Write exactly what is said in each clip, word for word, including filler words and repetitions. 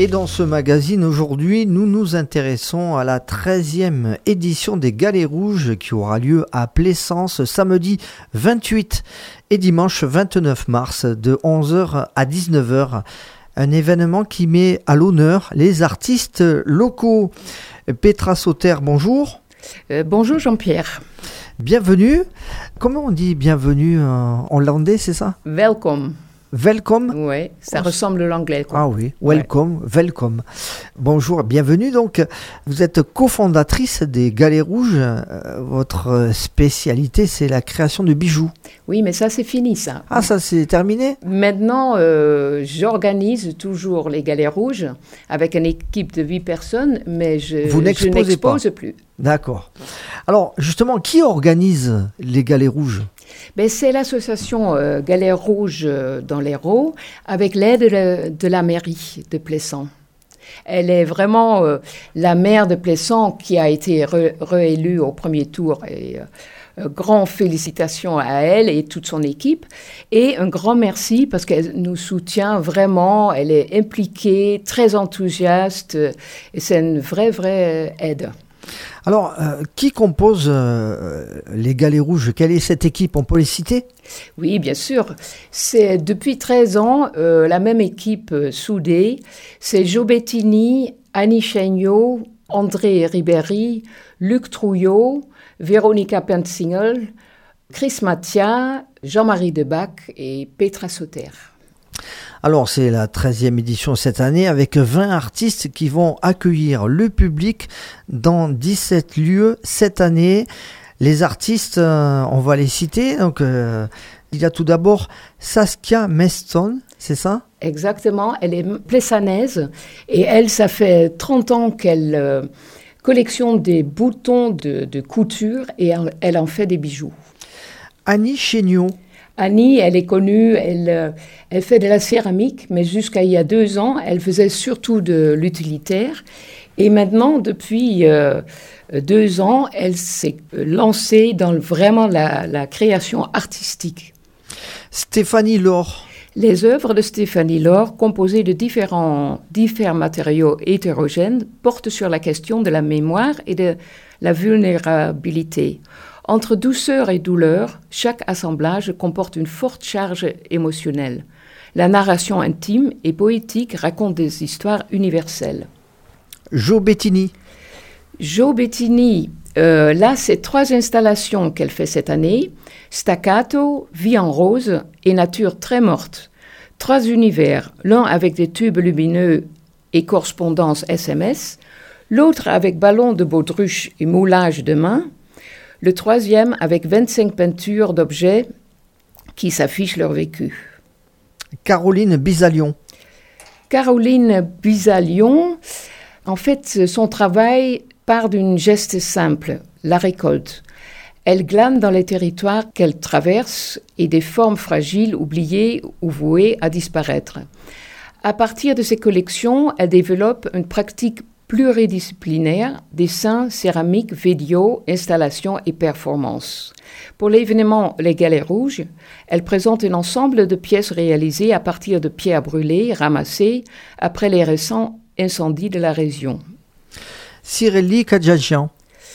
Et dans ce magazine, aujourd'hui, nous nous intéressons à la treizième édition des Galets Rouges qui aura lieu à Plaisance samedi vingt-huit et dimanche vingt-neuf mars de onze heures à dix-neuf heures. Un événement qui met à l'honneur les artistes locaux. Petra Sauter, bonjour. Euh, bonjour Jean-Pierre. Bienvenue. Comment on dit bienvenue en hollandais, c'est ça? Welcome. Welcome. Oui, ça oh, ressemble à l'anglais. Quoi. Ah oui, welcome, ouais. welcome. Bonjour, bienvenue. Donc, vous êtes cofondatrice des Galets Rouges. Euh, votre spécialité, c'est la création de bijoux. Oui, mais ça, c'est fini, ça. Ah, ça, c'est terminé? Maintenant, euh, j'organise toujours les Galets Rouges avec une équipe de huit personnes, mais je, vous je n'expose plus. D'accord. Alors, justement, qui organise les Galets Rouges? Ben, c'est l'association euh, Galets Rouges euh, dans l'Hérault avec l'aide de, de la mairie de Plaisance. Elle est vraiment euh, la maire de Plaisance qui a été re- réélue au premier tour. Et, euh, grand félicitations à elle et toute son équipe. Et un grand merci parce qu'elle nous soutient vraiment. Elle est impliquée, très enthousiaste. Et c'est une vraie, vraie aide. Alors, euh, qui compose euh, les Galets Rouges? Quelle est cette équipe? On peut les citer? Oui, bien sûr. C'est depuis treize ans euh, la même équipe euh, soudée. C'est Jo Bettini, Annie Chéniaud, André Ribéry, Luc Trouillot, Véronica Pentzingel, Chris Mathia, Jean-Marie Debac et Petra Sauter. Alors, c'est la treizième édition cette année avec vingt artistes qui vont accueillir le public dans dix-sept lieux cette année. Les artistes, euh, on va les citer. Donc, euh, il y a tout d'abord Saskia Meston, c'est ça? Exactement, elle est plaisanaise et elle, ça fait trente ans qu'elle euh, collectionne des boutons de, de couture et elle, elle en fait des bijoux. Annie Chéniaud. Annie, elle est connue, elle, elle fait de la céramique, mais jusqu'à il y a deux ans, elle faisait surtout de l'utilitaire. Et maintenant, depuis euh, deux ans, elle s'est lancée dans vraiment la, la création artistique. Stéphanie Laure. Les œuvres de Stéphanie Laure, composées de différents, différents matériaux hétérogènes, portent sur la question de la mémoire et de la vulnérabilité. Entre douceur et douleur, chaque assemblage comporte une forte charge émotionnelle. La narration intime et poétique raconte des histoires universelles. Jo Bettini. Jo Bettini, euh, là, c'est trois installations qu'elle fait cette année. Staccato, Vie en rose et Nature très morte. Trois univers, l'un avec des tubes lumineux et correspondance S M S, l'autre avec ballons de baudruche et moulage de main, le troisième avec vingt-cinq peintures d'objets qui s'affichent leur vécu. Caroline Bizalion. Caroline Bizalion, en fait, son travail part d'une geste simple, la récolte. Elle glane dans les territoires qu'elle traverse et des formes fragiles, oubliées ou vouées à disparaître. À partir de ses collections, elle développe une pratique pluridisciplinaire, dessin, céramique, vidéo, installation et performance. Pour l'événement Les Galets Rouges, elle présente un ensemble de pièces réalisées à partir de pierres brûlées, ramassées après les récents incendies de la région. Cirélie Kadjajian.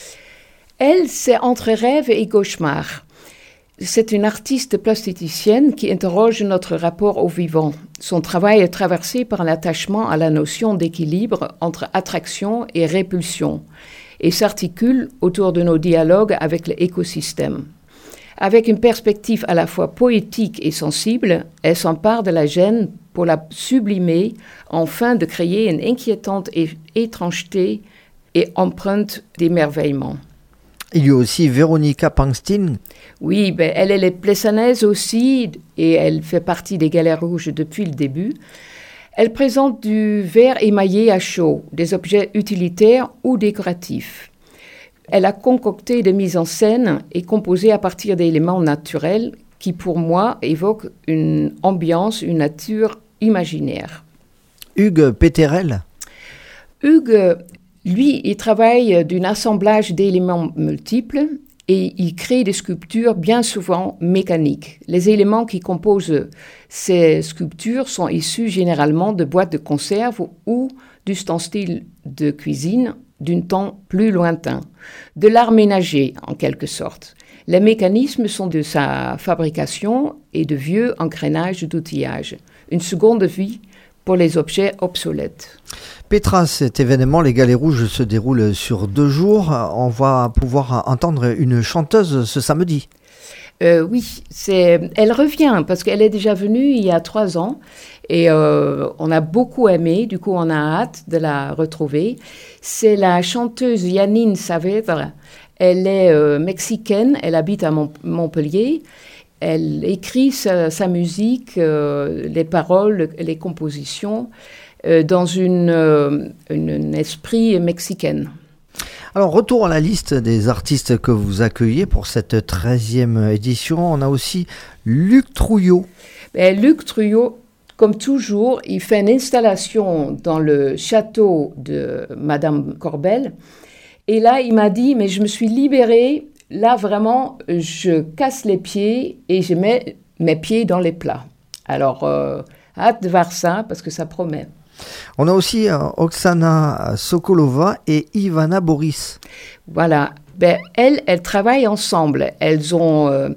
Elle, c'est entre rêve et cauchemar. C'est une artiste plasticienne qui interroge notre rapport au vivant. Son travail est traversé par l'attachement à la notion d'équilibre entre attraction et répulsion et s'articule autour de nos dialogues avec l'écosystème. Avec une perspective à la fois poétique et sensible, elle s'empare de la gêne pour la sublimer, afin de créer une inquiétante étrangeté et empreinte d'émerveillement. Il y a aussi Véronica Pentzingel. Oui, ben, elle, elle est plaisanaise aussi et elle fait partie des Galets Rouges depuis le début. Elle présente du verre émaillé à chaud, des objets utilitaires ou décoratifs. Elle a concocté des mises en scène et composé à partir d'éléments naturels qui, pour moi, évoquent une ambiance, une nature imaginaire. Hugues Péterel. Hugues, lui, il travaille d'un assemblage d'éléments multiples et il crée des sculptures bien souvent mécaniques. Les éléments qui composent ces sculptures sont issus généralement de boîtes de conserve ou d'ustensiles de cuisine d'un temps plus lointain, de l'art ménager en quelque sorte. Les mécanismes sont de sa fabrication et de vieux engrenages d'outillage. Une seconde vie pour les objets obsolètes. Petra, cet événement, les Galets Rouges, se déroule sur deux jours. On va pouvoir entendre une chanteuse ce samedi. Euh, oui, c'est, elle revient parce qu'elle est déjà venue il y a trois ans et euh, on a beaucoup aimé, du coup on a hâte de la retrouver. C'est la chanteuse Janine Saavedra. Elle est euh, mexicaine, elle habite à Mont- Montpellier. Elle écrit sa, sa musique, euh, les paroles, les compositions euh, dans une, euh, une, un esprit mexicain. Alors, retour à la liste des artistes que vous accueillez pour cette treizième édition. On a aussi Luc Trouillot. Ben, Luc Trouillot, comme toujours, il fait une installation dans le château de Madame Corbel. Et là, il m'a dit, mais je me suis libérée. Là, vraiment, je casse les pieds et je mets mes pieds dans les plats. Alors, euh, hâte de voir ça parce que ça promet. On a aussi euh, Oksana Sokolova et Ivana Boris. Voilà. Ben, elles, elles travaillent ensemble. Elles ont euh,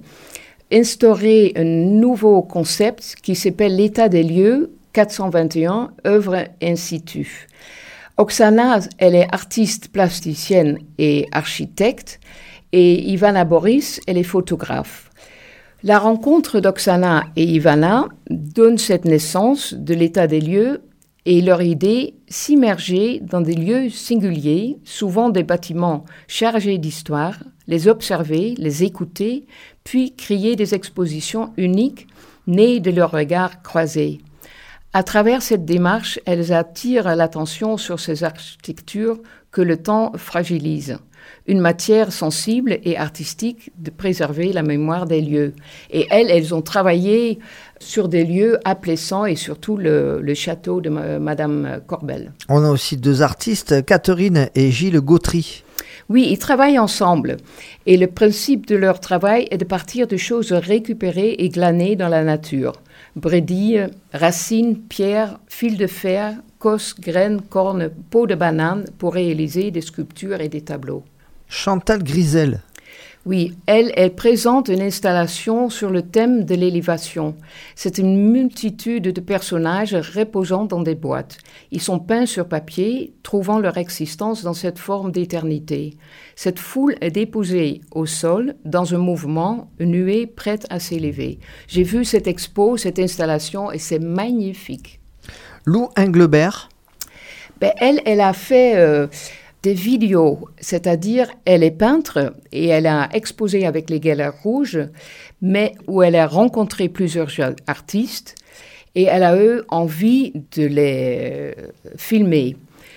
instauré un nouveau concept qui s'appelle l'état des lieux quatre cent vingt et un, œuvres in situ. Oksana, elle est artiste plasticienne et architecte. Et Ivana Boris, elle est photographe. La rencontre d'Oksana et Ivana donne cette naissance de l'état des lieux et leur idée s'immerger dans des lieux singuliers, souvent des bâtiments chargés d'histoire, les observer, les écouter, puis créer des expositions uniques nées de leurs regards croisés. À travers cette démarche, elles attirent l'attention sur ces architectures que le temps fragilise. Une matière sensible et artistique de préserver la mémoire des lieux. Et elles, elles ont travaillé sur des lieux à Plessan et surtout le, le château de ma, Madame Corbel. On a aussi deux artistes, Catherine et Gilles Gautry. Oui, ils travaillent ensemble. Et le principe de leur travail est de partir de choses récupérées et glanées dans la nature. Brédilles, racines, pierres, fils de fer, cosses, graines, cornes, peaux de banane pour réaliser des sculptures et des tableaux. Chantal Grisel. Oui, elle, elle présente une installation sur le thème de l'élévation. C'est une multitude de personnages reposant dans des boîtes. Ils sont peints sur papier, trouvant leur existence dans cette forme d'éternité. Cette foule est déposée au sol, dans un mouvement, une nuée prête à s'élever. J'ai vu cette expo, cette installation, et c'est magnifique. Lou Englebert. Ben, elle, elle a fait... Euh, des vidéos, c'est-à-dire elle est peintre et elle a exposé avec les Galets Rouges, mais où elle a rencontré plusieurs artistes et elle a eu envie de les filmer.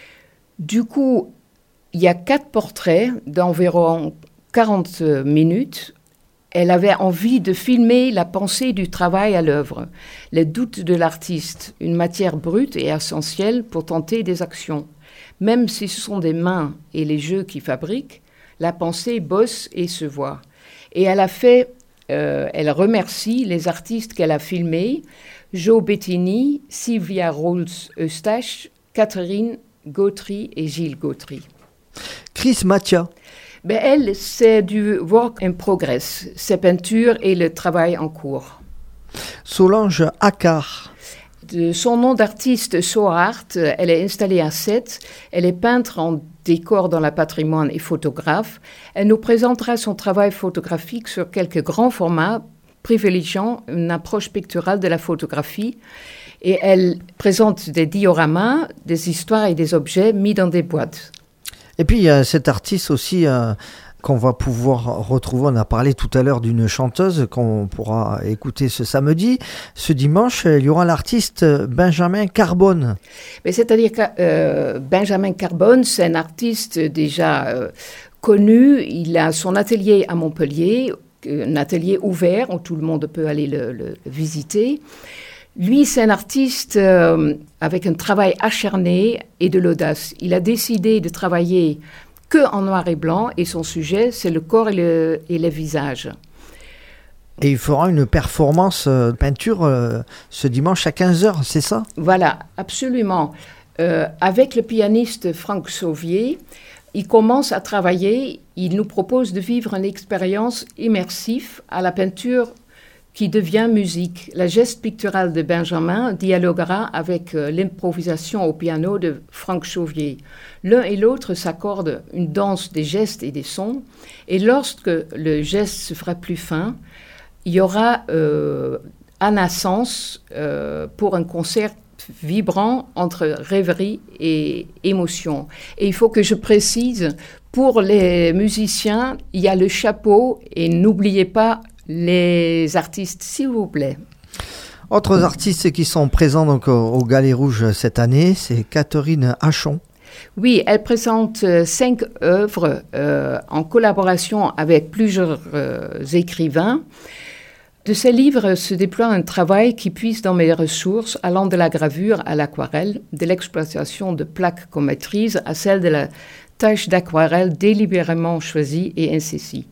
Du coup, il y a quatre portraits d'environ quarante minutes. Elle avait envie de filmer la pensée du travail à l'œuvre, les doutes de l'artiste, une matière brute et essentielle pour tenter des actions. Même si ce sont des mains et les jeux qui fabriquent, la pensée bosse et se voit. Et elle a fait, euh, elle remercie les artistes qu'elle a filmés, Joe Bettini, Sylvia Rolls-Eustache, Catherine Gautry et Gilles Gautry. Chris Mathia. Ben elle, c'est du work in progress, ses peintures et le travail en cours. Solange Accard. De son nom d'artiste So Art, elle est installée à Sète. Elle est peintre en décor dans le patrimoine et photographe. Elle nous présentera son travail photographique sur quelques grands formats, privilégiant une approche picturale de la photographie. Et elle présente des dioramas, des histoires et des objets mis dans des boîtes. Et puis il y a cet artiste aussi euh, qu'on va pouvoir retrouver. On a parlé tout à l'heure d'une chanteuse qu'on pourra écouter ce samedi. Ce dimanche, il y aura l'artiste Benjamin Carbone. Mais c'est-à-dire que euh, Benjamin Carbone, c'est un artiste déjà euh, connu. Il a son atelier à Montpellier, un atelier ouvert où tout le monde peut aller le, le, le visiter. Lui, c'est un artiste euh, avec un travail acharné et de l'audace. Il a décidé de travailler que en noir et blanc, et son sujet, c'est le corps et le, et le visage. Et il fera une performance de peinture euh, ce dimanche à quinze heures, c'est ça? Voilà, absolument. Euh, avec le pianiste Franck Sauvier, il commence à travailler, il nous propose de vivre une expérience immersive à la peinture qui devient musique. La geste picturale de Benjamin dialoguera avec euh, l'improvisation au piano de Franck Sauvier. L'un et l'autre s'accordent une danse des gestes et des sons, et lorsque le geste se fera plus fin, il y aura euh, Anna Sens euh, pour un concert vibrant entre rêverie et émotion. Et il faut que je précise, pour les musiciens, il y a le chapeau et n'oubliez pas les artistes, s'il vous plaît. Autres artistes qui sont présents donc au, au Galet Rouge cette année, c'est Catherine Hachon. Oui, elle présente euh, cinq œuvres euh, en collaboration avec plusieurs euh, écrivains. De ces livres se déploie un travail qui puise dans mes ressources, allant de la gravure à l'aquarelle, de l'exploitation de plaques qu'on maîtrise à celle de la tâche d'aquarelle délibérément choisie et incisive.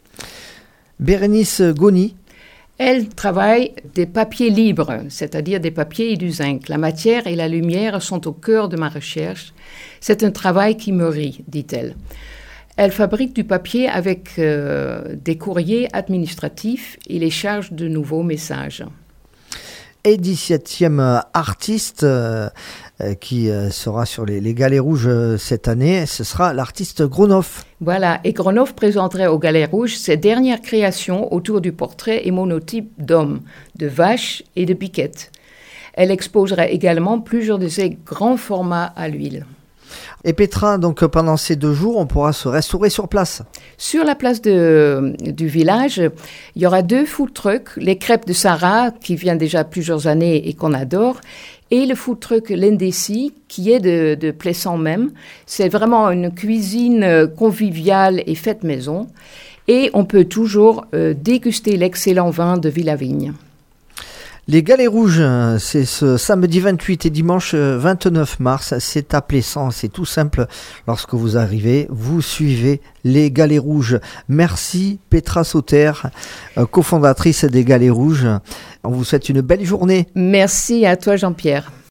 Bérénice Goni. Elle travaille des papiers libres, c'est-à-dire des papiers et du zinc. La matière et la lumière sont au cœur de ma recherche. C'est un travail qui me rit, dit-elle. Elle fabrique du papier avec euh, des courriers administratifs et les charge de nouveaux messages. Et dix-septième artiste euh, qui euh, sera sur les, les Galets Rouges euh, cette année, ce sera l'artiste Gronoff. Voilà, et Gronoff présenterait au Galet Rouge ses dernières créations autour du portrait et monotype d'hommes, de vaches et de piquettes. Elle exposerait également plusieurs de ses grands formats à l'huile. Et Petra, donc pendant ces deux jours, on pourra se restaurer sur place. Sur la place de, du village, il y aura deux food trucks, les crêpes de Sarah, qui vient déjà plusieurs années et qu'on adore, et le food truck L'Indécis, qui est de, de Plessan même. C'est vraiment une cuisine conviviale et faite maison. Et on peut toujours euh, déguster l'excellent vin de Villavigne. Les Galets Rouges, c'est ce samedi vingt-huit et dimanche vingt-neuf mars, c'est à Plessan, c'est tout simple. Lorsque vous arrivez, vous suivez les Galets Rouges. Merci Petra Sauter, cofondatrice des Galets Rouges. On vous souhaite une belle journée. Merci à toi Jean-Pierre.